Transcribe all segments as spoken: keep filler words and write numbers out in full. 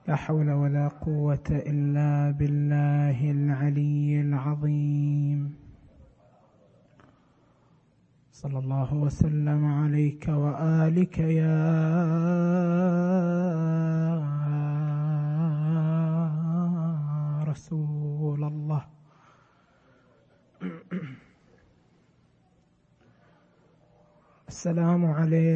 لا حول ولا قوة إلا بالله العلي العظيم. صلى الله وسلم عليك وآلك يا رسول الله. السلام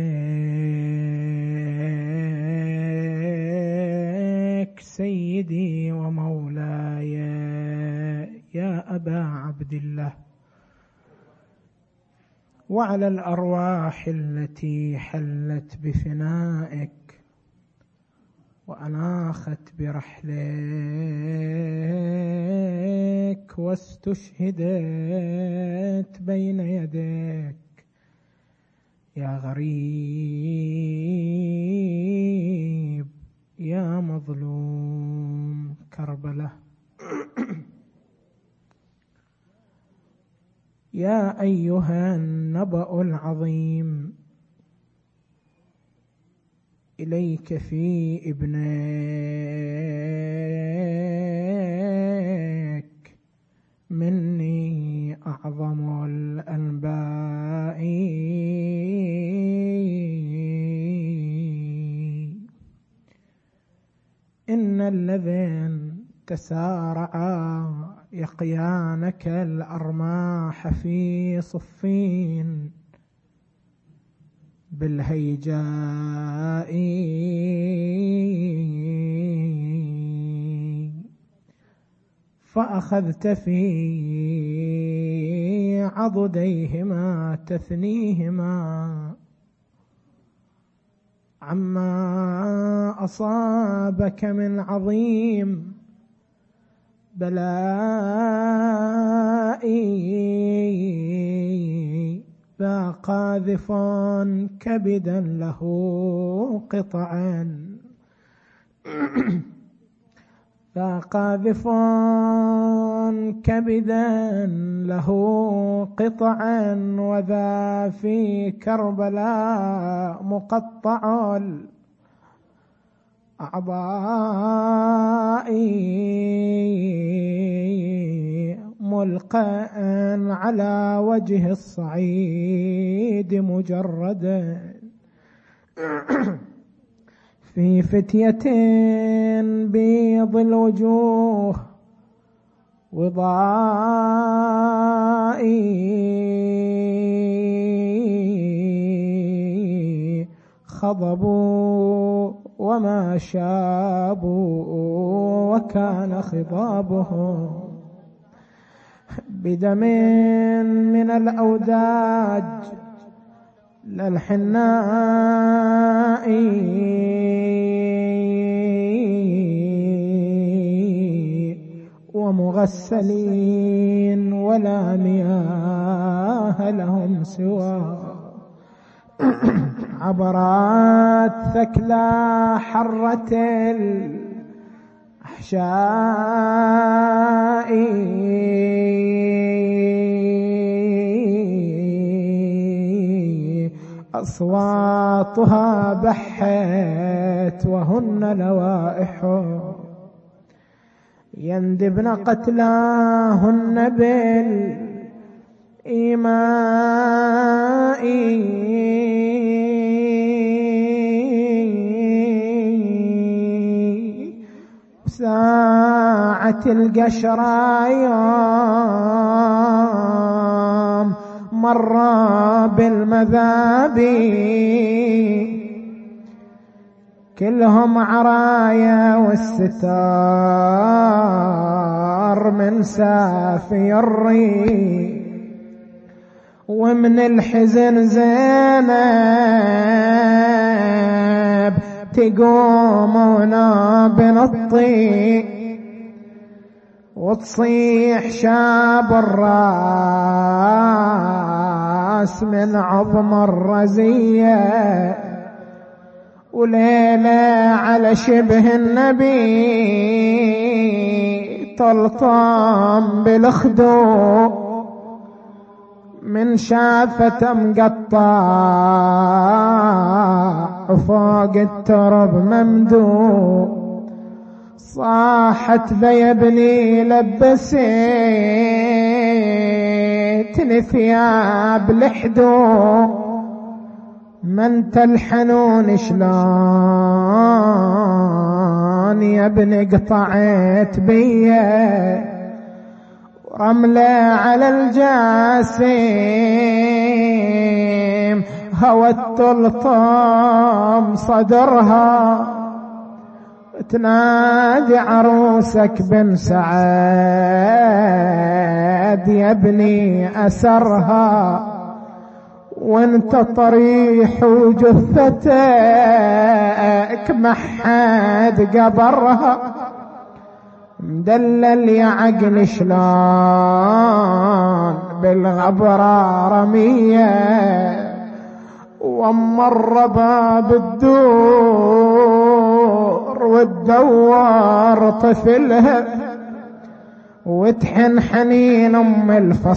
عليك سيدي ومولاي يا أبا عبد الله، وعلى الأرواح التي حلت بفنائك وأناخت برحلك واستشهدت بين يديك يا غريب يا مظلوم كربلاء. يا أيها النبأ العظيم، إليك في ابنك مني أعظم الأنباء. إن الذين تسارعا يقيانك الأرماح في صفين بالهيجاء، فأخذت في عضديهما تثنيهما عما أصابك من عظيم بلائي، ذا قاذف كبدا له قطعا ذا قاذف كبدا له قطعا، وذا في كربلاء مقطع الأعضاء ملقى على وجه الصعيد مجردا، في فتية بيض الوجوه وضاء، خضبوا وما شابوا وكان خضابهم بدم من الأوداج للحناء، ومغسلين ولا مياه لهم سوى عبرات ثكلى حرة الأحشاء، أصواتها بحت وهن لوائح، يندبن قتلاهن بالإيماء، ساعة القشرى يوم مر بالمذابي، كلهم عرايا والستار من سافي الري، ومن الحزن زينب تقوم ونابن الطي، وتصيح شاب الراس من عظم الرزية، وليلة على شبه النبي تلطم بالخدو، من شافة مقطع وفوق الترب ممدود، صاحت بيا ابني لبسيتني ثياب الحدو، ما انت الحنون شلون يا ابني قطعت بيا، رملة على الجاسم هوت تلطم صدرها، تنادي عروسك بن سعد يا ابني أسرها، وانت طريح وجثتك محد قبرها، مدلل يا عقل شلون بالغبرة رمية، واما الرباب الدور والدوار طفلها، وتحن حنين ام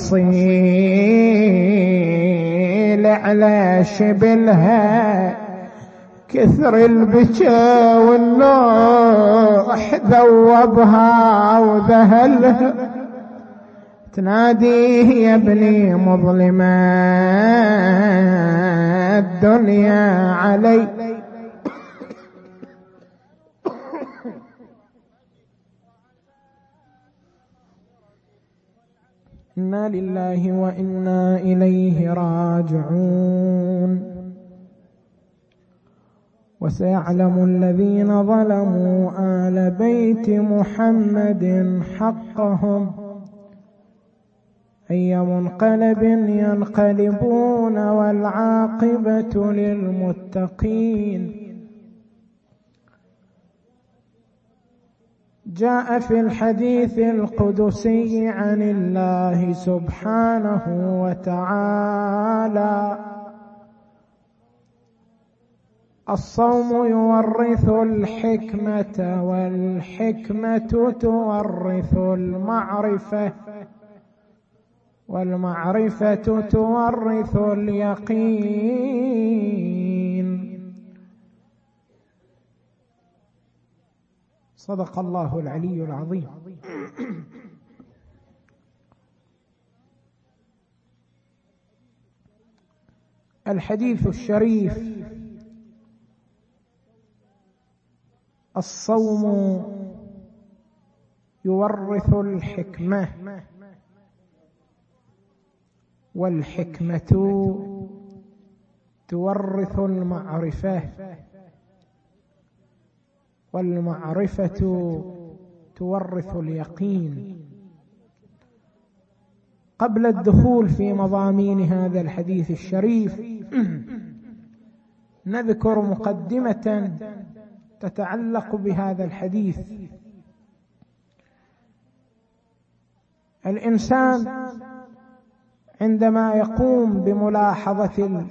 الفصيل على شبلها، كثر البكا والنوح ذوبها وذهلها، تناديه يا ابني مظلمة الدنيا علي، إنا لله وإنا إليه راجعون. وسيعلم الذين ظلموا آل بيت محمد حقهم أي منقلب ينقلبون، والعاقبة للمتقين. جاء في الحديث القدسي عن الله سبحانه وتعالى: الصوم يورث الحكمة، والحكمة تورث المعرفة، والمعرفة تورث اليقين. صدق الله العلي العظيم. الحديث الشريف: الصوم يورث الحكمة، والحكمة تورث المعرفة، والمعرفة تورث اليقين. قبل الدخول في مضامين هذا الحديث الشريف نذكر مقدمة تتعلق بهذا الحديث. الإنسان عندما يقوم بملاحظة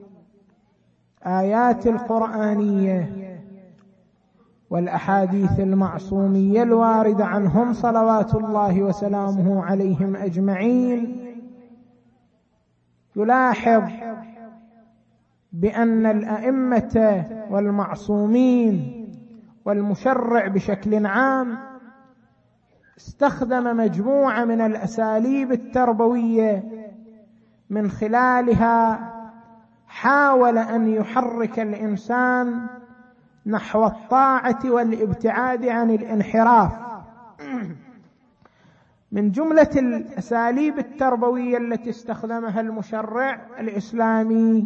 الآيات القرآنية والأحاديث المعصومية الواردة عنهم صلوات الله وسلامه عليهم أجمعين، يلاحظ بأن الأئمة والمعصومين والمشرع بشكل عام استخدم مجموعة من الأساليب التربوية من خلالها حاول أن يحرك الإنسان نحو الطاعة والابتعاد عن الانحراف. من جملة الأساليب التربوية التي استخدمها المشرع الإسلامي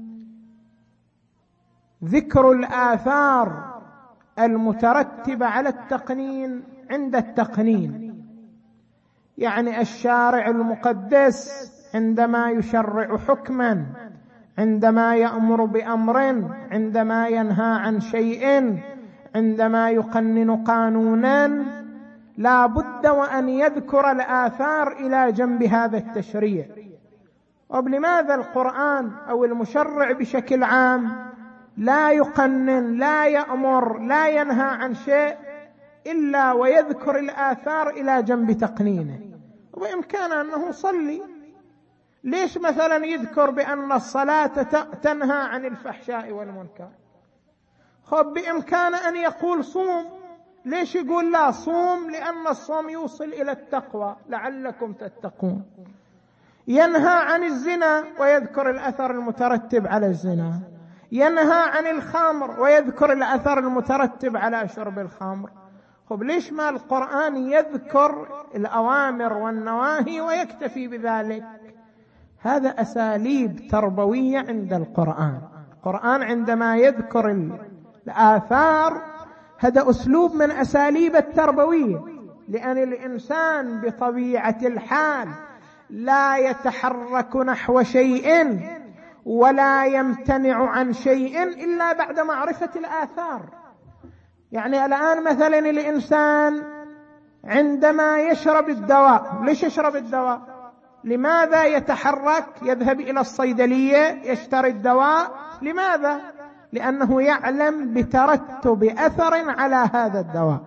ذكر الآثار المترتبة على التقنين عند التقنين. يعني الشارع المقدس عندما يشرع حكما، عندما يأمر بأمر، عندما ينهى عن شيء، عندما يقنن قانونا، لا بد وأن يذكر الآثار إلى جنب هذا التشريع. ولماذا القرآن أو المشرع بشكل عام لا يقنن، لا يأمر، لا ينهى عن شيء إلا ويذكر الآثار إلى جنب تقنينه؟ وبإمكانه أنه صلي. ليش مثلا يذكر بأن الصلاة تنهى عن الفحشاء والمنكر؟ خب بإمكانه أن يقول صوم، ليش يقول لا صوم؟ لأن الصوم يوصل إلى التقوى لعلكم تتقون. ينهى عن الزنا ويذكر الأثر المترتب على الزنا، ينهى عن الخمر ويذكر الأثر المترتب على شرب الخمر. خب ليش ما القرآن يذكر الأوامر والنواهي ويكتفي بذلك؟ هذا أساليب تربوية عند القرآن. القرآن عندما يذكر الآثار هذا أسلوب من أساليب التربوية، لأن الإنسان بطبيعة الحال لا يتحرك نحو شيء ولا يمتنع عن شيء إلا بعد معرفة الآثار. يعني الآن مثلا الإنسان عندما يشرب الدواء، ليش يشرب الدواء؟ لماذا يتحرك يذهب إلى الصيدلية يشتري الدواء؟ لماذا؟ لأنه يعلم بترتب أثر على هذا الدواء.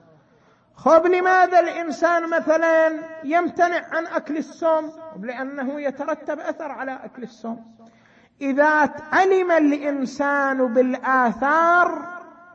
خب لماذا الإنسان مثلا يمتنع عن أكل السم؟ لأنه يترتب أثر على أكل السم. إذا علم الإنسان بالآثار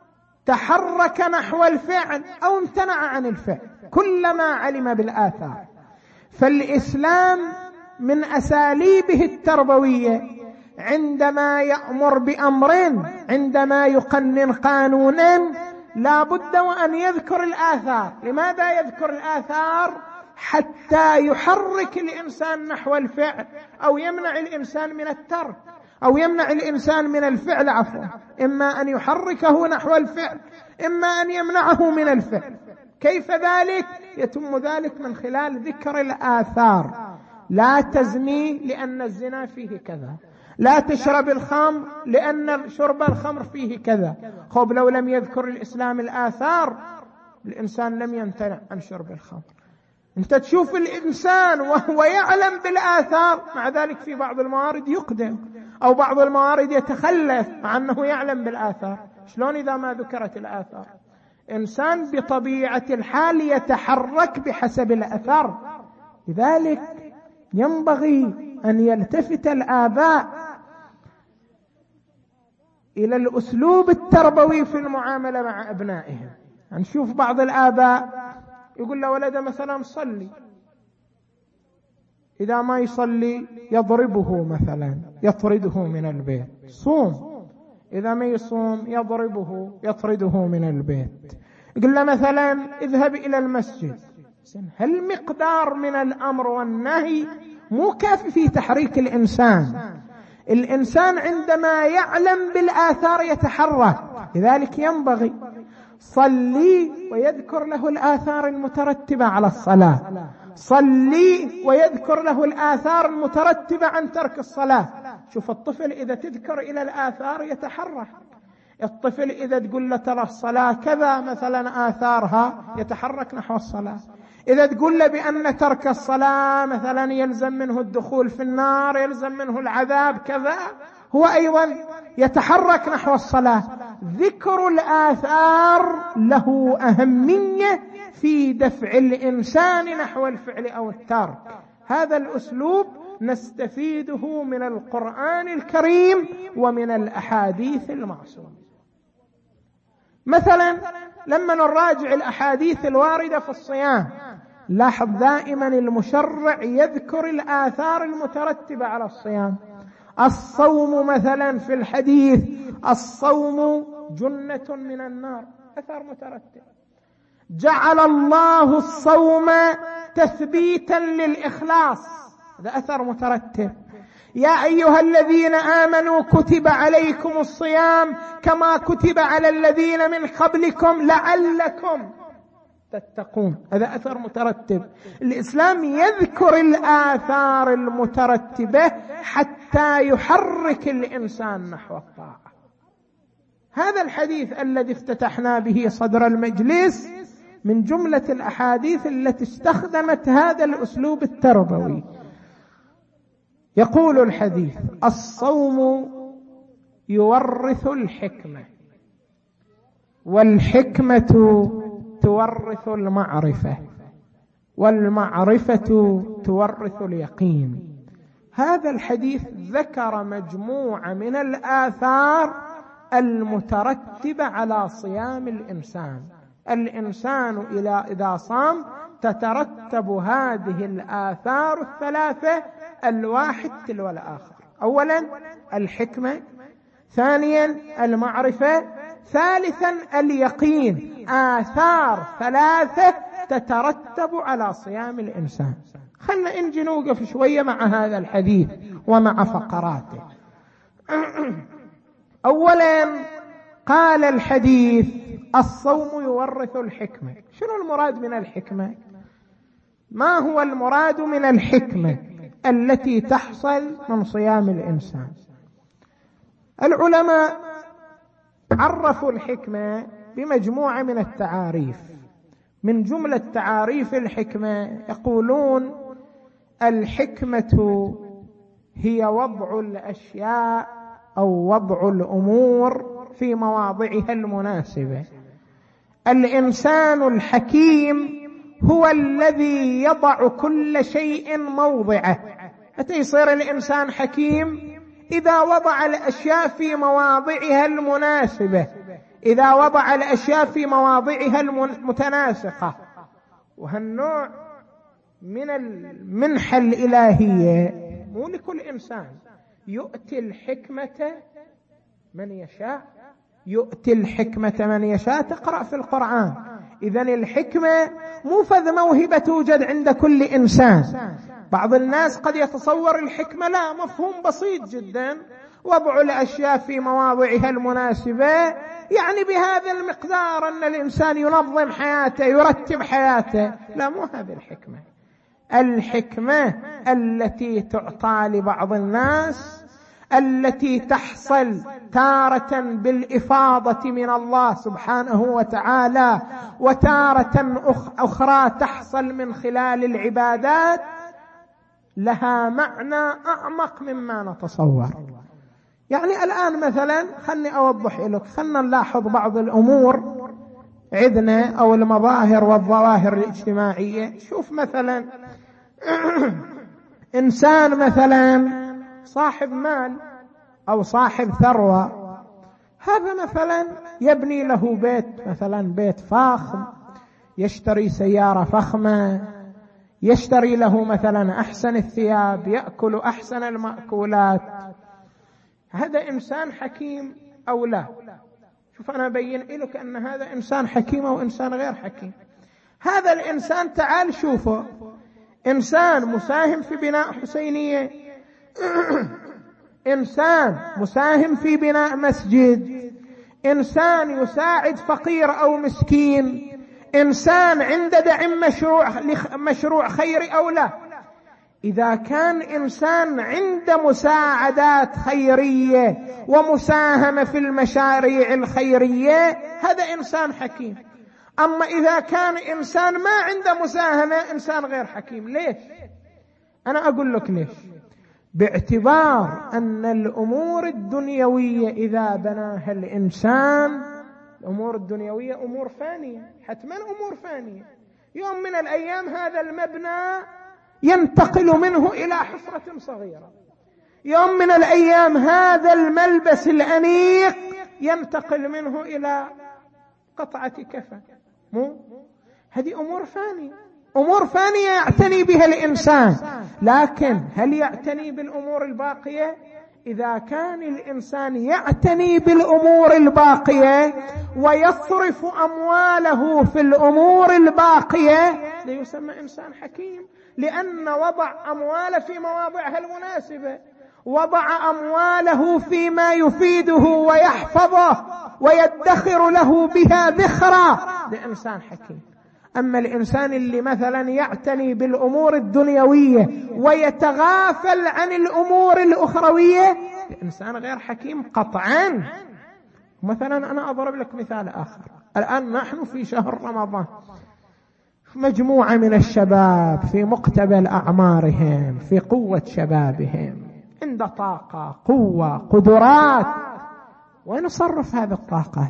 تحرك نحو الفعل أو امتنع عن الفعل كلما علم بالآثار. فالإسلام من أساليبه التربوية عندما يأمر بأمر، عندما يقنن قانونا لا بد وأن يذكر الآثار. لماذا يذكر الآثار؟ حتى يحرك الإنسان نحو الفعل أو يمنع الإنسان من الترك أو يمنع الإنسان من الفعل، عفوا، إما أن يحركه نحو الفعل إما أن يمنعه من الفعل. كيف ذلك؟ يتم ذلك من خلال ذكر الآثار. لا تزني لأن الزنا فيه كذا، لا تشرب الخمر لأن شرب الخمر فيه كذا. خب لو لم يذكر الإسلام الآثار الإنسان لم يمتنع عن شرب الخمر. أنت تشوف الإنسان وهو يعلم بالآثار مع ذلك في بعض الموارد يقدم أو بعض الموارد يتخلف مع أنه يعلم بالآثار. شلون إذا ما ذكرت الآثار؟ إنسان بطبيعة الحال يتحرك بحسب الأثر. لذلك ينبغي أن يلتفت الآباء إلى الأسلوب التربوي في المعاملة مع أبنائهم. نشوف بعض الآباء يقول له ولده مثلا صلي، إذا ما يصلي يضربه مثلا يطرده من البيت. صوم، إذا ما يصوم يضربه يطرده من البيت. يقول له مثلا اذهب إلى المسجد. هل مقدار من الأمر والنهي مو كافي في تحريك الإنسان. الإنسان عندما يعلم بالآثار يتحرك. لذلك ينبغي صلي ويذكر له الآثار المترتبة على الصلاة، صلي ويذكر له الآثار المترتبة عن ترك الصلاة. شوف الطفل إذا تذكر إلى الآثار يتحرك. الطفل إذا تقول له ترى الصلاة كذا مثلا آثارها يتحرك نحو الصلاة. إذا تقول له بأن ترك الصلاة مثلا يلزم منه الدخول في النار، يلزم منه العذاب كذا، هو أيضا يتحرك نحو الصلاة. ذكر الآثار له أهمية في دفع الإنسان نحو الفعل أو الترك. هذا الأسلوب نستفيده من القرآن الكريم ومن الأحاديث المعصومة. مثلا لما نراجع الأحاديث الواردة في الصيام لاحظ دائما المشرع يذكر الآثار المترتبة على الصيام. الصوم مثلا في الحديث الصوم جنة من النار، أثر مترتب. جعل الله الصوم تثبيتا للإخلاص، هذا أثر مترتب. يا أيها الذين آمنوا كتب عليكم الصيام كما كتب على الذين من قبلكم لعلكم تتقون، هذا أثر مترتب. الإسلام يذكر الآثار المترتبة حتى يحرك الإنسان نحو الطاعة. هذا الحديث الذي افتتحنا به صدر المجلس من جملة الأحاديث التي استخدمت هذا الأسلوب التربوي. يقول الحديث: الصوم يورث الحكمة، والحكمة تورث المعرفة، والمعرفة تورث اليقين. هذا الحديث ذكر مجموعة من الآثار المترتبة على صيام الإنسان. الإنسان إلى إذا صام تترتب هذه الآثار الثلاثة الواحد تلو الآخر. أولا الحكمة، ثانيا المعرفة، ثالثا اليقين. آثار ثلاثة تترتب على صيام الإنسان. خلنا نجي نوقف شوية مع هذا الحديث ومع فقراته. أولا قال الحديث الصوم يورث الحكمة. شنو المراد من الحكمة؟ ما هو المراد من الحكمة التي تحصل من صيام الإنسان؟ العلماء عرفوا الحكمة بمجموعة من التعاريف. من جملة تعاريف الحكمة يقولون الحكمة هي وضع الأشياء أو وضع الأمور في مواضعها المناسبة. الإنسان الحكيم هو الذي يضع كل شيء موضعه. متى يصير الإنسان حكيم؟ إذا وضع الأشياء في مواضعها المناسبة، إذا وضع الأشياء في مواضعها المتناسقة. وهالنوع من المنحة الإلهية مو لكل إنسان. يؤتي الحكمة من يشاء، يؤتي الحكمة من يشاء. تقرأ في القرآن. إذن الحكمة مو فذ موهبة توجد عند كل إنسان. بعض الناس قد يتصور الحكمة لا، مفهوم بسيط جدا، وضع الأشياء في مواضعها المناسبة، يعني بهذا المقدار أن الإنسان ينظم حياته يرتب حياته. لا، مو هذه الحكمة. الحكمة التي تعطى لبعض الناس، التي تحصل تارة بالإفاضة من الله سبحانه وتعالى، وتارة أخرى تحصل من خلال العبادات، لها معنى أعمق مما نتصور. يعني الآن مثلا خلني أوضح لك، خلنا نلاحظ بعض الأمور عندنا أو المظاهر والظواهر الاجتماعية. شوف مثلا إنسان مثلا صاحب مال أو صاحب ثروة، هذا مثلا يبني له بيت، مثلا بيت فاخر، يشتري سيارة فخمة، يشتري له مثلا أحسن الثياب، يأكل أحسن المأكولات. هذا إنسان حكيم أو لا؟ شوف أنا أبين لك أن هذا إنسان حكيم أو إنسان غير حكيم. هذا الإنسان تعال شوفه، إنسان مساهم في بناء حسينية، إنسان مساهم في بناء مسجد، إنسان يساعد فقير أو مسكين، إنسان عنده دعم مشروع مشروع خيري أو لا. إذا كان إنسان عنده مساعدات خيرية ومساهمة في المشاريع الخيرية، هذا إنسان حكيم. أما إذا كان إنسان ما عنده مساهمة، إنسان غير حكيم. ليش؟ أنا أقول لك ليش. باعتبار أن الأمور الدنيوية إذا بناها الإنسان، الأمور الدنيوية أمور فانية، حتما أمور فانية. يوم من الأيام هذا المبنى ينتقل منه إلى حفرة صغيرة، يوم من الأيام هذا الملبس الأنيق ينتقل منه إلى قطعة كفن. مو هذه أمور فانية، أمور فانية يعتني بها الإنسان. لكن هل يعتني بالأمور الباقية؟ إذا كان الإنسان يعتني بالأمور الباقية ويصرف أمواله في الأمور الباقية، ليسمى إنسان حكيم، لأن وضع أمواله في مواضعها المناسبة، وضع أمواله فيما يفيده ويحفظه ويدخر له بها ذخرا، لإنسان حكيم. أما الإنسان اللي مثلا يعتني بالأمور الدنيوية ويتغافل عن الأمور الأخروية، الإنسان غير حكيم قطعا. مثلا أنا أضرب لك مثال آخر. الآن نحن في شهر رمضان، مجموعة من الشباب في مقتبل أعمارهم، في قوة شبابهم، عند طاقة، قوة، قدرات، وين يصرف هذه الطاقات؟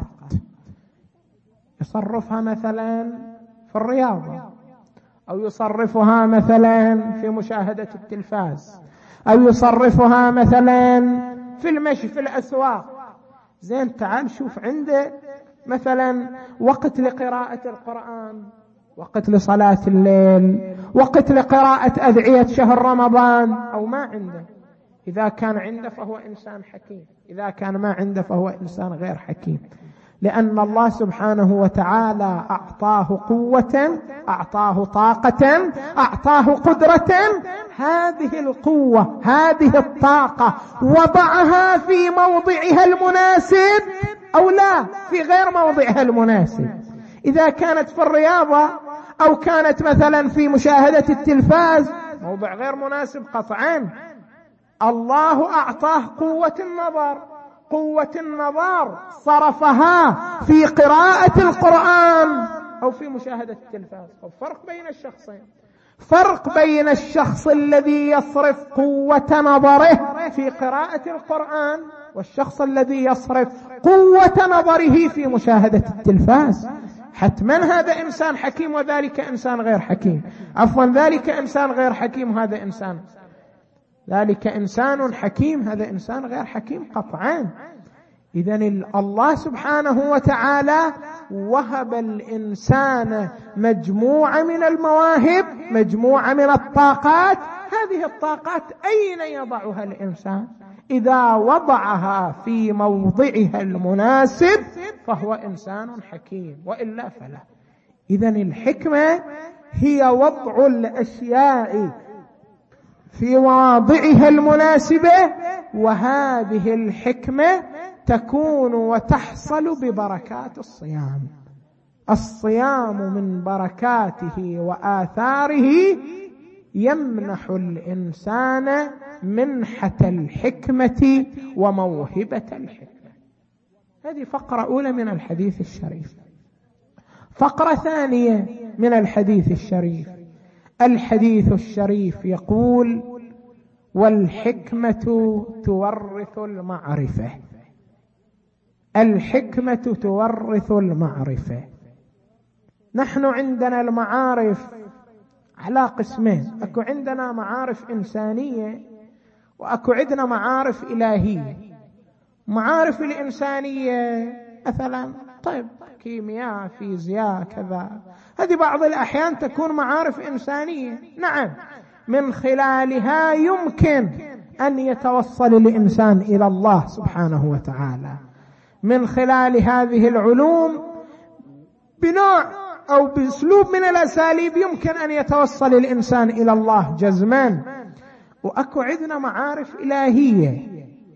يصرفها مثلا في الرياضة، أو يصرفها مثلا في مشاهدة التلفاز، أو يصرفها مثلا في المشي في الأسواق. زين، تعال شوف عنده مثلا وقت لقراءة القرآن، وقت لصلاة الليل، وقت لقراءة أدعية شهر رمضان، أو ما عنده. إذا كان عنده فهو إنسان حكيم، إذا كان ما عنده فهو إنسان غير حكيم، لأن الله سبحانه وتعالى أعطاه قوة، أعطاه طاقة، أعطاه قدرة. هذه القوة، هذه الطاقة وضعها في موضعها المناسب أو لا في غير موضعها المناسب. إذا كانت في الرياضة أو كانت مثلا في مشاهدة التلفاز، موضع غير مناسب قطعا. الله أعطاه قوة النظر، قوة النظر صرفها في قراءة القرآن أو في مشاهدة التلفاز. فرق بين الشخصين، فرق بين الشخص الذي يصرف قوة نظره في قراءة القرآن والشخص الذي يصرف قوة نظره في مشاهدة التلفاز. حتما هذا إنسان حكيم وذلك إنسان غير حكيم، عفوا ذلك إنسان غير حكيم وهذا إنسان، ذلك إنسان حكيم هذا إنسان غير حكيم قطعا. إذن الله سبحانه وتعالى وهب الإنسان مجموعة من المواهب، مجموعة من الطاقات. هذه الطاقات أين يضعها الإنسان؟ إذا وضعها في موضعها المناسب فهو إنسان حكيم، وإلا فلا. إذن الحكمة هي وضع الأشياء في مواضعها المناسبة، وهذه الحكمة تكون وتحصل ببركات الصيام. الصيام من بركاته وآثاره يمنح الإنسان منحة الحكمة وموهبة الحكمة. هذه فقرة أولى من الحديث الشريف. فقرة ثانية من الحديث الشريف، الحديث الشريف يقول: والحكمة تورث المعرفة. الحكمة تورث المعرفة. نحن عندنا المعارف على قسمين، أكو عندنا معارف إنسانية وأكو عندنا معارف إلهية. معارف الإنسانية مثلا طيب كيمياء، فيزياء، كذا، هذه بعض الأحيان تكون معارف إنسانية، نعم، من خلالها يمكن أن يتوصل الإنسان إلى الله سبحانه وتعالى. من خلال هذه العلوم بنوع أو بأسلوب من الأساليب يمكن أن يتوصل الإنسان إلى الله جزمان. وأكو عندنا معارف إلهية،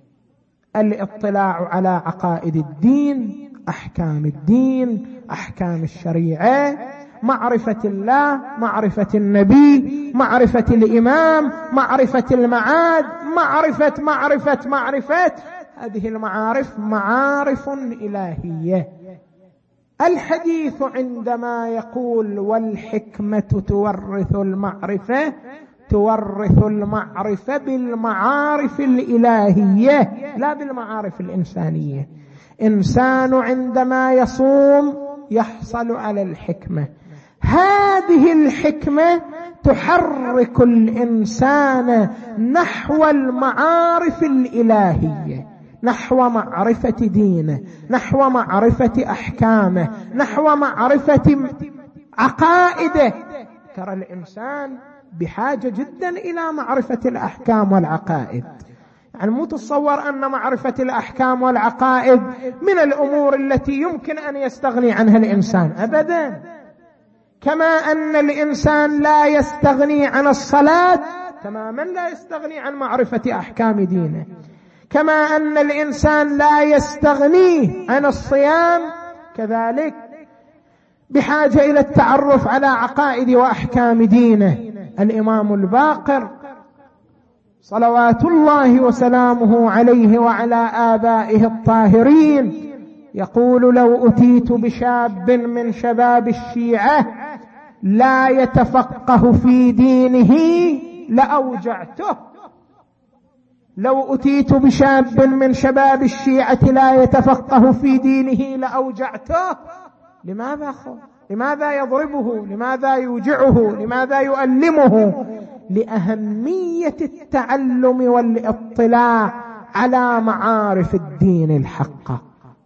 الاطلاع على عقائد الدين، أحكام الدين، أحكام الشريعة، معرفة الله، معرفة النبي، معرفة الإمام، معرفة المعاد، معرفة معرفة معرفة هذه المعارف معارف إلهية. الحديث عندما يقول والحكمة تورث المعرفة، تورث المعرفة بالمعارف الإلهية لا بالمعارف الإنسانية. إنسان عندما يصوم يحصل على الحكمة، هذه الحكمة تحرك الإنسان نحو المعارف الإلهية، نحو معرفة دينه، نحو معرفة أحكامه، نحو معرفة عقائده. ترى الإنسان بحاجة جدا إلى معرفة الأحكام والعقائد. يعني مو تتصور أن معرفة الأحكام والعقائد من الأمور التي يمكن أن يستغني عنها الإنسان، أبدا. كما أن الإنسان لا يستغني عن الصلاة تماما لا يستغني عن معرفة أحكام دينه، كما أن الإنسان لا يستغني عن الصيام كذلك بحاجة إلى التعرف على عقائد وأحكام دينه. الإمام الباقر صلوات الله وسلامه عليه وعلى آبائه الطاهرين يقول: لو أتيت بشاب من شباب الشيعة لا يتفقه في دينه لأوجعته. لو أتيت بشاب من شباب الشيعة لا يتفقه في دينه لأوجعته. لماذا خو؟ لماذا يضربه؟ لماذا يوجعه؟ لماذا يؤلمه؟ لأهمية التعلم والاطلاع على معارف الدين الحقة.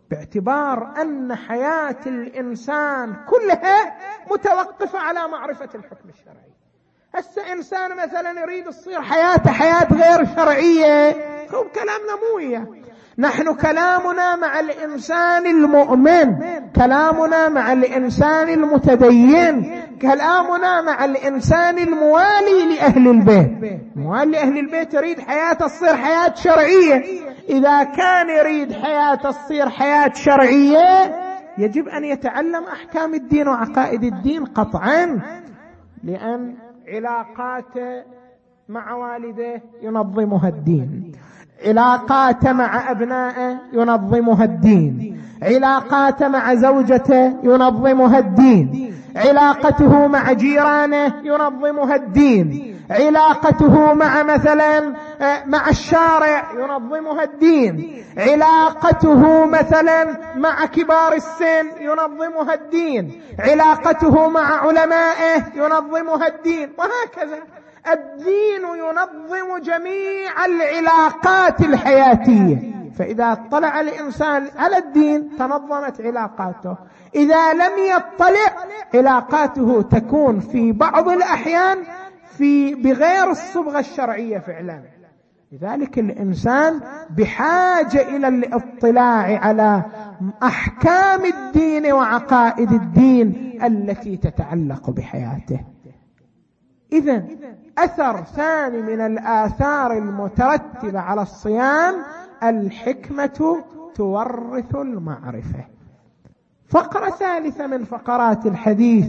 باعتبار أن حياة الإنسان كلها متوقفة على معرفة الحكم الشرعي. هسه إنسان مثلا يريد تصير حياته حياة غير شرعية، هو كلامنا مو وياه. نحن كلامنا مع الإنسان المؤمن، كلامنا مع الإنسان المتدين، كلامنا مع الإنسان الموالي لأهل البيت. موالي لأهل البيت يريد حياته تصير حياة شرعية. إذا كان يريد حياته تصير حياة شرعية يجب أن يتعلم أحكام الدين وعقائد الدين قطعا، لأن علاقاته مع والده ينظمها الدين، علاقاته مع أبنائه ينظمها الدين، علاقاته مع زوجته ينظمها الدين، علاقته مع جيرانه ينظمها الدين، علاقته مع مثلا مع الشارع ينظمها الدين، علاقته مثلا مع كبار السن ينظمها الدين، علاقته مع علمائه ينظمها الدين، وهكذا. الدين ينظم جميع العلاقات الحياتية. فإذا اطلع الإنسان على الدين تنظمت علاقاته، إذا لم يطلع علاقاته تكون في بعض الأحيان في بغير الصبغة الشرعية فعلا. لذلك الإنسان بحاجة إلى الاطلاع على أحكام الدين وعقائد الدين التي تتعلق بحياته. إذن أثر ثاني من الآثار المترتبة على الصيام: الحكمة تورث المعرفة. فقرة ثالثة من فقرات الحديث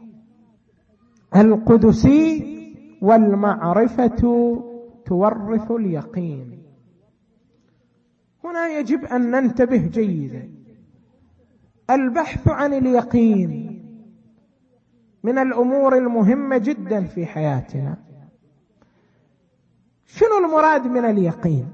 القدسي: والمعرفة تورث اليقين. هنا يجب أن ننتبه جيدا. البحث عن اليقين من الأمور المهمة جدا في حياتنا. شنو المراد من اليقين؟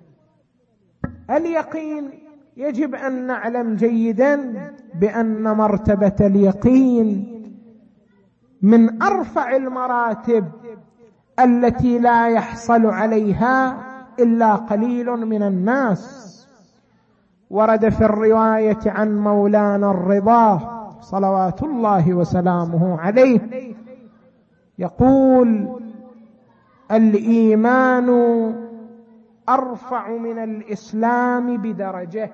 اليقين يجب أن نعلم جيدا بأن مرتبة اليقين من أرفع المراتب التي لا يحصل عليها إلا قليل من الناس. ورد في الرواية عن مولانا الرضا صلوات الله وسلامه عليه يقول: الإيمان أرفع من الإسلام بدرجة،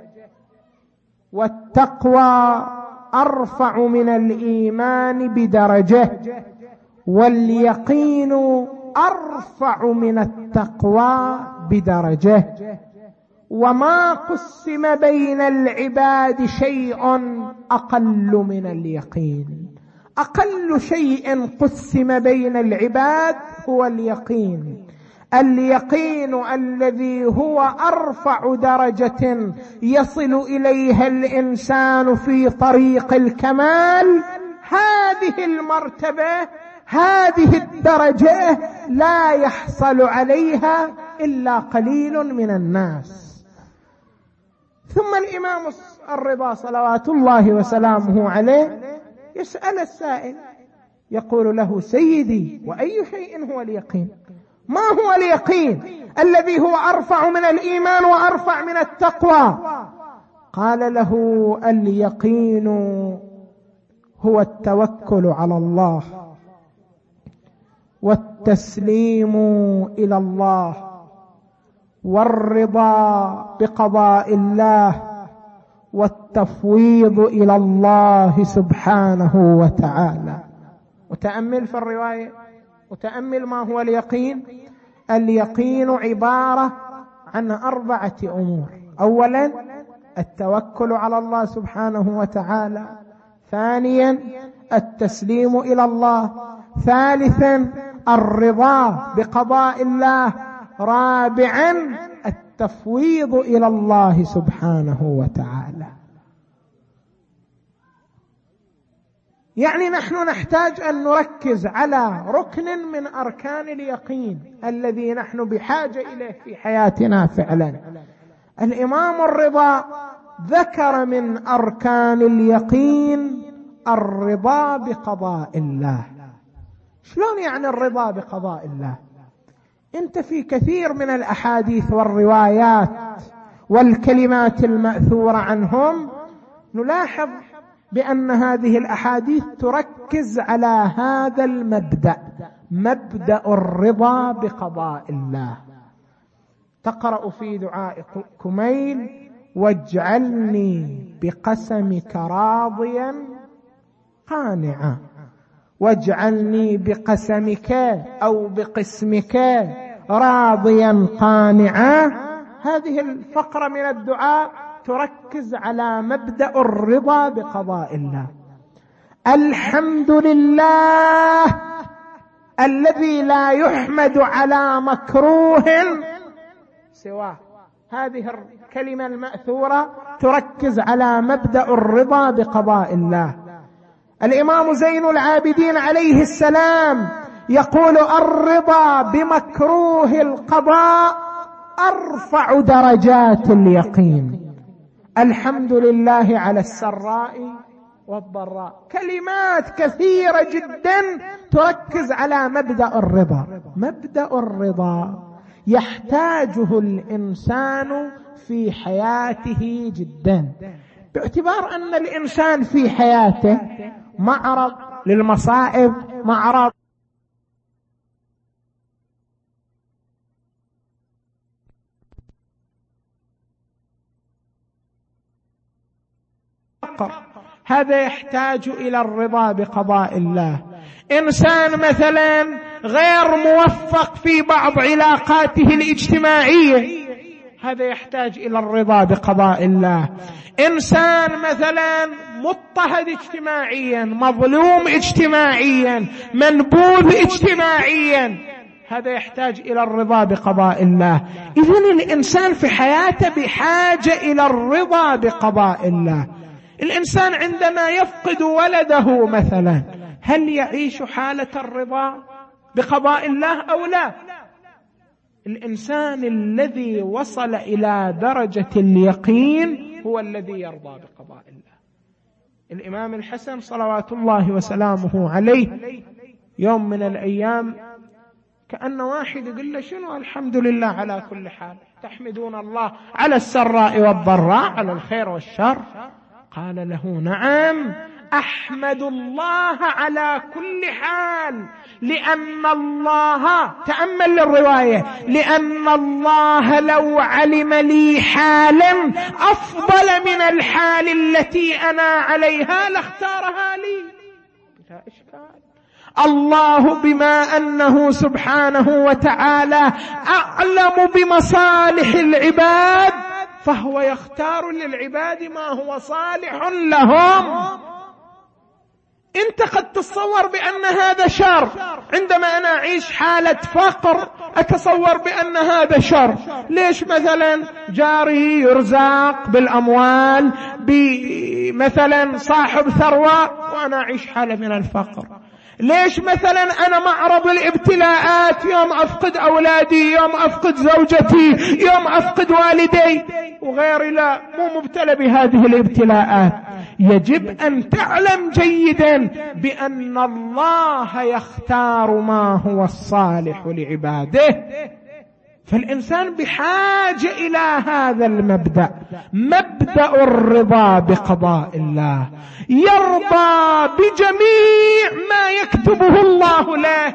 والتقوى أرفع من الإيمان بدرجة، واليقين أرفع من التقوى بدرجة. وما قسم بين العباد شيء أقل من اليقين. أقل شيء قسم بين العباد هو اليقين. اليقين الذي هو أرفع درجة يصل إليها الإنسان في طريق الكمال. هذه المرتبة، هذه الدرجة لا يحصل عليها إلا قليل من الناس. ثم الإمام الرضا صلوات الله وسلامه عليه يسأل السائل، يقول له: سيدي، وأي شيء هو اليقين؟ ما هو اليقين الذي هو أرفع من الإيمان وأرفع من التقوى؟ قال له: اليقين هو التوكل على الله، والتسليم إلى الله، والرضا بقضاء الله، والتفويض إلى الله سبحانه وتعالى. وتأمل في الرواية، وتأمل ما هو اليقين. اليقين عبارة عن أربعة أمور: أولا التوكل على الله سبحانه وتعالى، ثانيا التسليم إلى الله، ثالثا الرضا بقضاء الله، رابعا التفويض إلى الله سبحانه وتعالى. يعني نحن نحتاج أن نركز على ركن من أركان اليقين الذي نحن بحاجة إليه في حياتنا فعلا. الإمام الرضا ذكر من أركان اليقين الرضا بقضاء الله. شلون يعني الرضا بقضاء الله؟ انت في كثير من الأحاديث والروايات والكلمات المأثورة عنهم، نلاحظ بأن هذه الأحاديث تركز على هذا المبدأ، مبدأ الرضا بقضاء الله. تقرأ في دعاء كميل: واجعلني بقسمك راضيا قانعا، واجعلني بقسمك أو بقسمك راضيا قانعا. هذه الفقرة من الدعاء تركز على مبدأ الرضا بقضاء الله. الحمد لله الذي لا يحمد على مكروه سواه. هذه الكلمة المأثورة تركز على مبدأ الرضا بقضاء الله. الإمام زين العابدين عليه السلام يقول: الرضا بمكروه القضاء أرفع درجات اليقين. الحمد لله على السراء والضراء. كلمات كثيرة جدا تركز على مبدأ الرضا. مبدأ الرضا يحتاجه الإنسان في حياته جدا، باعتبار أن الإنسان في حياته معرض للمصائب، معرض هذا يحتاج إلى الرضا بقضاء الله. إنسان مثلا غير موفق في بعض علاقاته الاجتماعية، هذا يحتاج إلى الرضا بقضاء الله. إنسان مثلا مضطهد اجتماعيا، مظلوم اجتماعيا، منبوذ اجتماعيا، هذا يحتاج إلى الرضا بقضاء الله. إذن الإنسان في حياته بحاجة إلى الرضا بقضاء الله. الإنسان عندما يفقد ولده مثلا، هل يعيش حالة الرضا بقضاء الله أو لا؟ الإنسان الذي وصل إلى درجة اليقين هو الذي يرضى بقضاء الله. الإمام الحسن صلوات الله وسلامه عليه يوم من الأيام كأن واحد يقول له: شنو الحمد لله على كل حال، تحمدون الله على السراء والضراء، على الخير والشر؟ قال له: نعم، أحمد الله على كل حال، لأن الله، تأمل الرواية، لأن الله لو علم لي حالا أفضل من الحال التي أنا عليها لاختارها لي. لا إشكال. الله بما أنه سبحانه وتعالى أعلم بمصالح العباد، فهو يختار للعباد ما هو صالح لهم. انت قد تتصور بأن هذا شر، عندما انا اعيش حالة فقر اتصور بأن هذا شر. ليش مثلا جاري يرزق بالاموال بمثلا صاحب ثروة وانا اعيش حالة من الفقر؟ ليش مثلا أنا معرض الابتلاءات، يوم أفقد أولادي، يوم أفقد زوجتي، يوم أفقد والدي، وغيري لا مو مبتلى بهذه الابتلاءات؟ يجب أن تعلم جيدا بأن الله يختار ما هو الصالح لعباده. فالإنسان بحاجة إلى هذا المبدأ، مبدأ الرضا بقضاء الله. يرضى بجميع ما يكتبه الله له.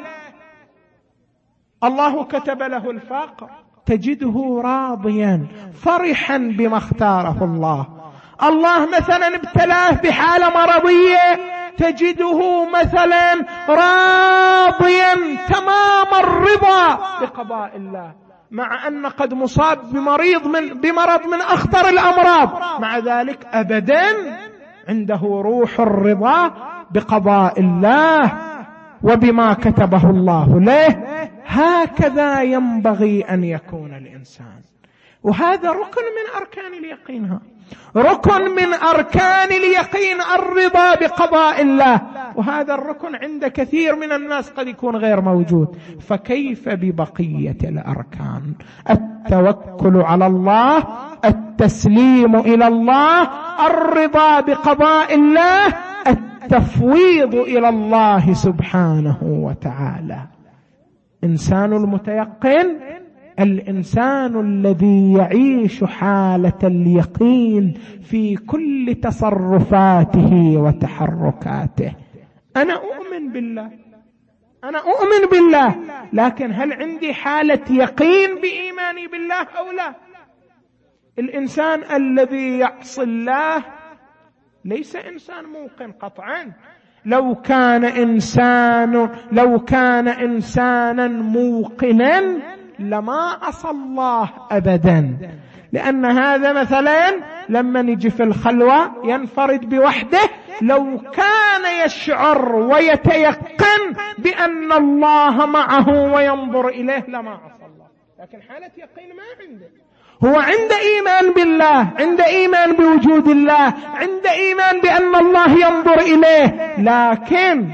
الله كتب له الفقر، تجده راضيا فرحا بما اختاره الله. الله مثلا ابتلاه بحالة مرضية، تجده مثلا راضيا تمام الرضا بقضاء الله، مع أن قد مصاب بمريض من بمرض من أخطر الأمراض، مع ذلك أبدا عنده روح الرضا بقضاء الله وبما كتبه الله له. هكذا ينبغي أن يكون الإنسان، وهذا ركن من أركان اليقين، ركن من أركان اليقين الرضا بقضاء الله. وهذا الركن عند كثير من الناس قد يكون غير موجود، فكيف ببقية الأركان؟ التوكل على الله، التسليم إلى الله، الرضا بقضاء الله، التفويض إلى الله سبحانه وتعالى. إنسان المتيقن الإنسان الذي يعيش حالة اليقين في كل تصرفاته وتحركاته. أنا أؤمن بالله، أنا أؤمن بالله، لكن هل عندي حالة يقين بإيماني بالله أو لا؟ الإنسان الذي يعصي الله ليس إنسان موقن قطعا. لو كان إنسان لو كان إنسانا موقنا لما عصى الله أبدا، لأن هذا مثلا لما نجي في الخلوة ينفرد بوحده، لو كان يشعر ويتيقن بأن الله معه وينظر إليه لما عصى الله، لكن حالة يقين ما عنده. هو عند إيمان بالله، عند إيمان بوجود الله، عند إيمان بأن الله ينظر إليه، لكن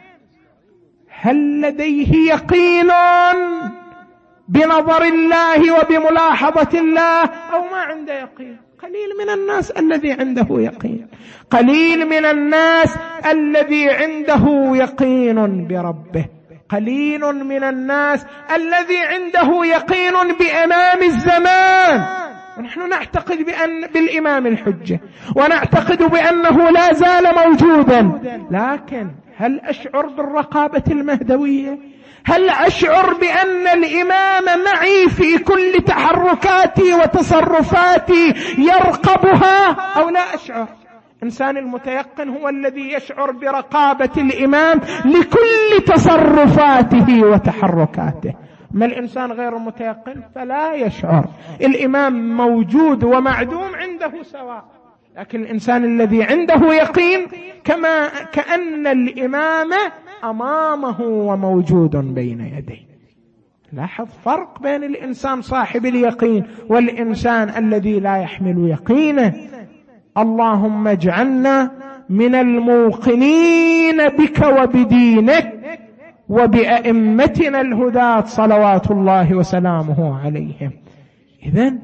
هل لديه يقين بنظر الله وبملاحظة الله أو ما عنده يقين؟ قليل من الناس الذي عنده يقين، قليل من الناس الذي عنده يقين بربه، قليل من الناس الذي عنده يقين بإمام الزمان. ونحن نعتقد بأن بالإمام الحجة، ونعتقد بأنه لا زال موجودا، لكن هل أشعر بالرقابة المهدوية؟ هل أشعر بأن الإمام معي في كل تحركاتي وتصرفاتي يرقبها أو لا أشعر؟ إنسان المتيقن هو الذي يشعر برقابة الإمام لكل تصرفاته وتحركاته، ما الإنسان غير المتيقن فلا يشعر. الإمام موجود ومعدوم عنده سواء، لكن الإنسان الذي عنده يقين كما كأن الإمام أمامه وموجود بين يديه. لاحظ فرق بين الإنسان صاحب اليقين والإنسان الذي لا يحمل يقينه. اللهم اجعلنا من الموقنين بك وبدينك وبأئمتنا الهداة صلوات الله وسلامه عليهم. إذن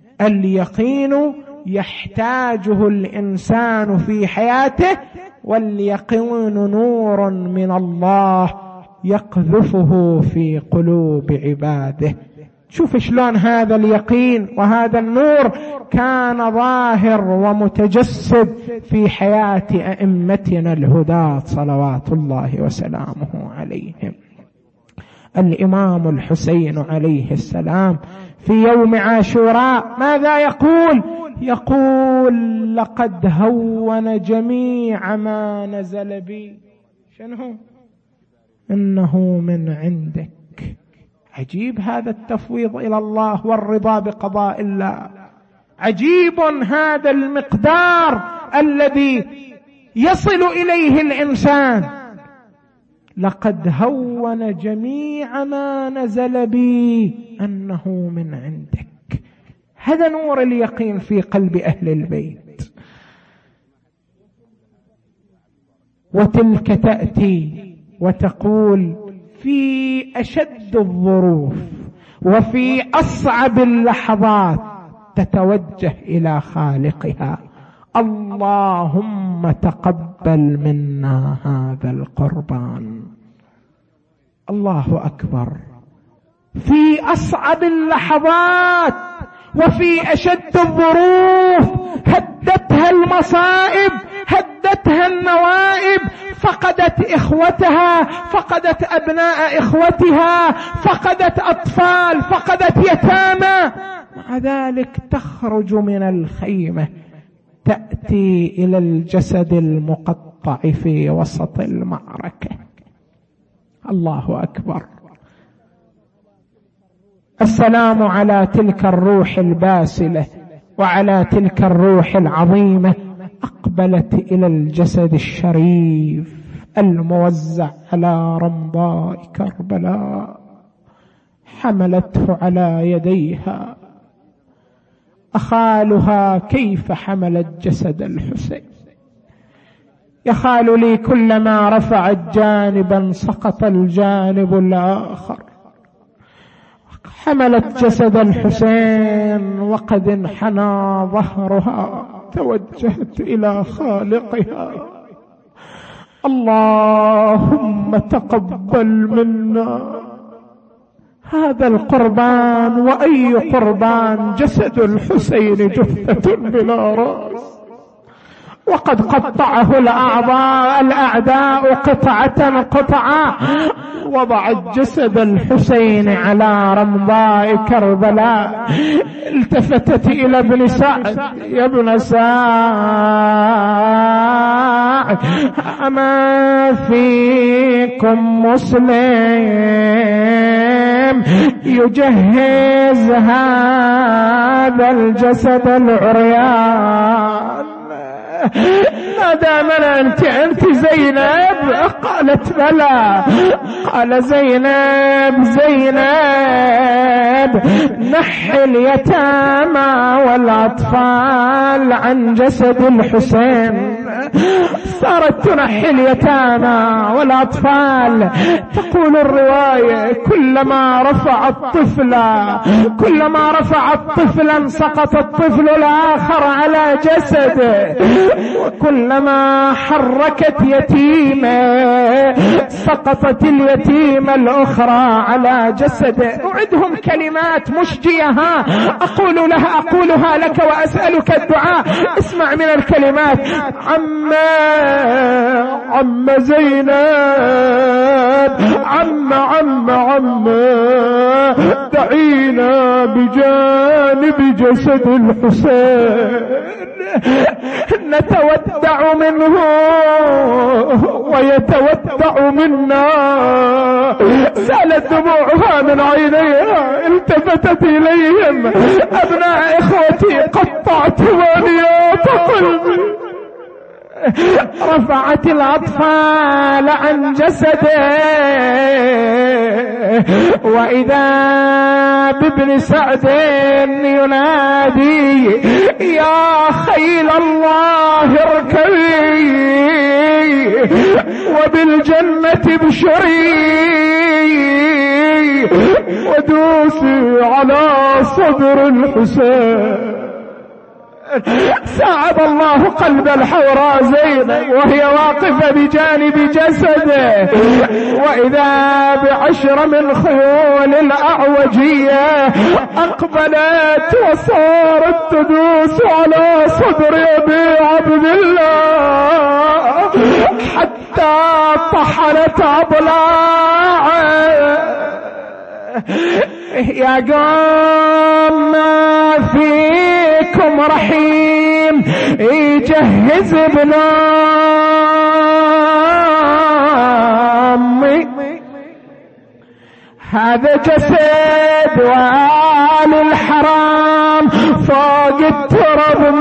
اليقين يحتاجه الإنسان في حياته، واليقين نور من الله يقذفه في قلوب عباده. شوف شلون هذا اليقين وهذا النور كان ظاهر ومتجسد في حياة أئمتنا الهداة صلوات الله وسلامه عليهم. الإمام الحسين عليه السلام في يوم عاشوراء ماذا يقول؟ يقول لقد هون جميع ما نزل بي. شنو؟ إنه من عندك. عجيب هذا التفويض إلى الله والرضا بقضاء الله، عجيب هذا المقدار الذي يصل إليه الإنسان. لقد هون جميع ما نزل بي أنه من عندك. هذا نور اليقين في قلب أهل البيت. وتلك تأتي وتقول في أشد الظروف وفي أصعب اللحظات تتوجه إلى خالقها: اللهم تقبل منا هذا القربان. الله أكبر. في أصعب اللحظات وفي أشد الظروف هدتها المصائب، هدتها النوائب، فقدت إخوتها، فقدت أبناء إخوتها، فقدت أطفال، فقدت يتامى، مع ذلك تخرج من الخيمة تأتي إلى الجسد المقطع في وسط المعركة. الله أكبر. السلام على تلك الروح الباسلة وعلى تلك الروح العظيمة، أقبلت إلى الجسد الشريف الموزع على رمضاء كربلاء، حملته على يديها. أخالها كيف حملت جسد الحسين؟ يخال لي كلما رفعت جانبا سقط الجانب الآخر. حملت جسد الحسين وقد انحنى ظهرها، توجهت إلى خالقها: اللهم تقبل منا هذا القربان وأي قربان؟ جسد الحسين جثة بلا رأس، وقد قطعه الأعضاء الأعداء قطعة قطعة، وضعت جسد الحسين على رمضاء كربلاء. التفتت إلى ابن سعد: يا ابن سعد، أما فيكم مسلم يجهز هذا الجسد العريان؟ ماذا منع أنت أنت زينب؟ قالت بلى. قال: زينب زينب، نحي اليتامى والأطفال عن جسد الحسين. صارت تنحي اليتامى والأطفال. تقول الرواية: كلما رفع الطفل كلما رفع الطفلا سقط الطفل الآخر على جسده، وكلما حركت يتيمة سقطت اليتيمة الأخرى على جسده. أعدهم كلمات مشجية أقول لها أقولها لك وأسألك الدعاء. اسمع من الكلمات: عم عم زينب، عم عم عم دعينا بجانب جسد الحسين نتودع منه ويتودع منا. سالت دموعها من عينيها، التفتت إليهم: أبناء إخوتي، قطعت ثمانيات قلبي. رفعت الأطفال عن جسده، وإذا بابن سعد ينادي: يا خيل الله اركبي وبالجنة ابشري ودوسي على صدر الحسين. ساعد الله قلب الحوراء زينب وهي واقفة بجانب جسده، وإذا بعشر من خيول الأعوجية أقبلت وصارت تدوس على صدر أبي عبد الله حتى طحنت أضلاعه. يا قوم، ما فيكم رحيم يجهز ابن أمي؟ هذا جسد وآل الحرام فوق التراب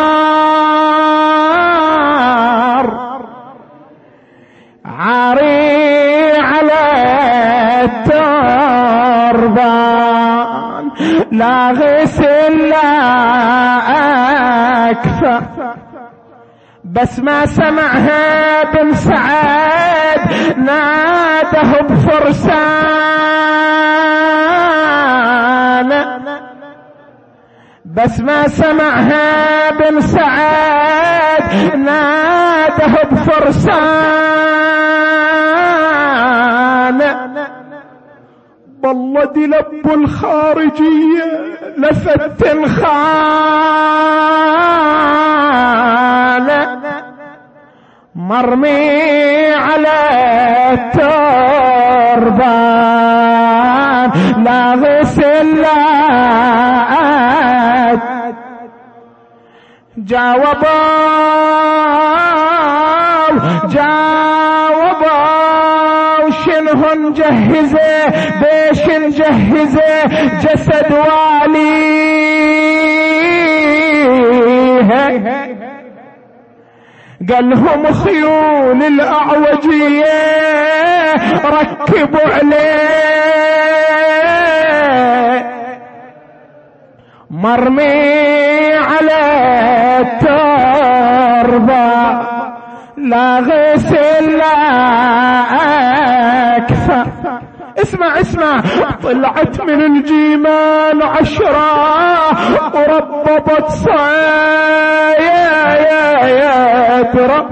مار، عاري على التربان، لا غسل لا أكفى. بس ما سمعها بن سعد ناده بفرسان، بس ما سمعها بن سعد ناده بفرسان. والله لب الخارجية لفت الخان، مرمي على التربان، لا غسل لا جاوبوا جاوبوا شنهن جهزه بيش نجهزه جسد واليه. قالهم خيول الأعوجية ركبوا عليه، مرمي على التربة، لا غسل لا أكفى. اسمع اسمع، طلعت من الجمال عشرة وربطت صايا يا يا ترى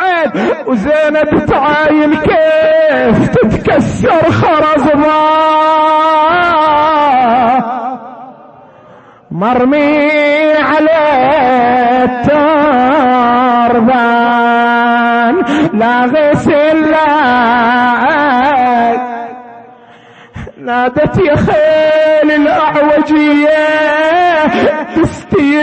بعد، وزينب تعاين كيف تتكسر خرزبان. مرمي على التربان لا غسل نادت يا خيل الأعوجية تستي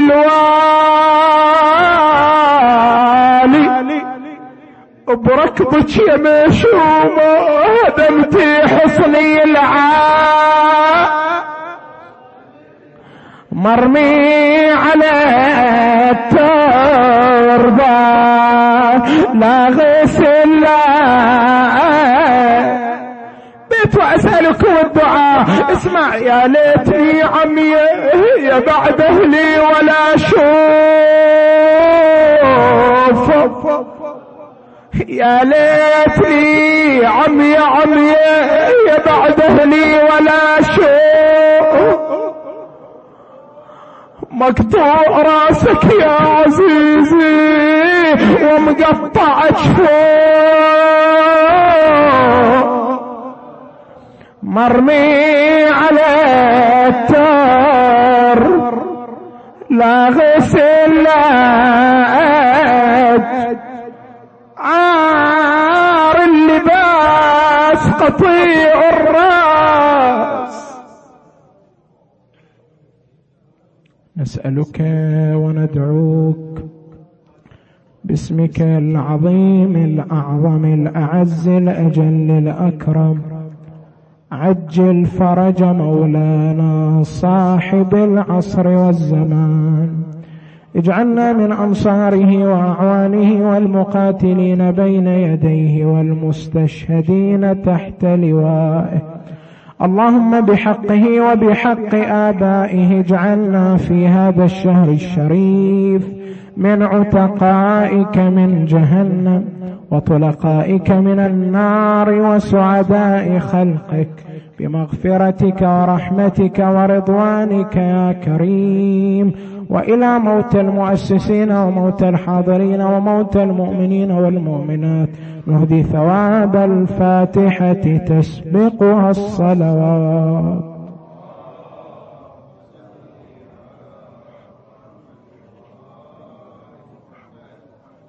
الوالي بركبك يا مشومة هدمتي حصني العالي مرمي على التربة لا غسل بيت وأسألك والدعاء اسمع يا ليتني عمية يا بعد أهلي ولا شوف يا ليتني عمية عمية يا بعد أهلي ولا شوف مقطوع راسك يا عزيزي ومقطع جفوف مرمي على التر لا غسل عار اللباس قطيع الراس نسألك وندعوك باسمك العظيم الأعظم الأعز الأجل الأكرم عجل فرج مولانا صاحب العصر والزمان اجعلنا من أنصاره وأعوانه والمقاتلين بين يديه والمستشهدين تحت لوائه اللهم بحقه وبحق آبائه اجعلنا في هذا الشهر الشريف من عتقائك من جهنم وطلقائك من النار وسعداء خلقك بمغفرتك ورحمتك ورضوانك يا كريم وإلى موت المؤسسين وموت الحاضرين وموت المؤمنين والمؤمنات نهدي ثواب الفاتحة تسبقها الصلوات.